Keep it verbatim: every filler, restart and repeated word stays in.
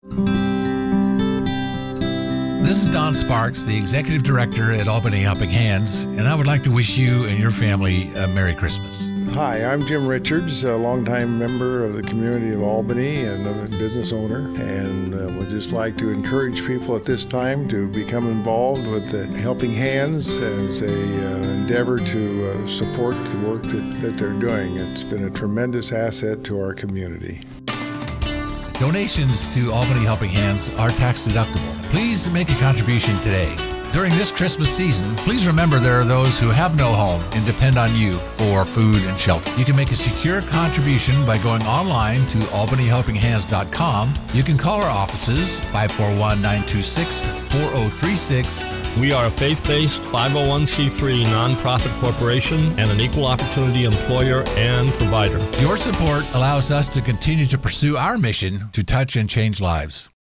This is Don Sparks, the Executive Director at Albany Helping Hands, and I would like to wish you and your family a Merry Christmas. Hi, I'm Jim Richards, a longtime member of the community of Albany and a business owner, and uh, would just like to encourage people at this time to become involved with the Helping Hands as a uh, endeavor to uh, support the work that, that they're doing. It's been a tremendous asset to our community. Donations to Albany Helping Hands are tax deductible. Please make a contribution today. During this Christmas season, please remember there are those who have no home and depend on you for food and shelter. You can make a secure contribution by going online to albany helping hands dot com. You can call our offices, five four one, nine two six, four zero three six. We are a faith-based five oh one c three nonprofit corporation and an equal opportunity employer and provider. Your support allows us to continue to pursue our mission to touch and change lives.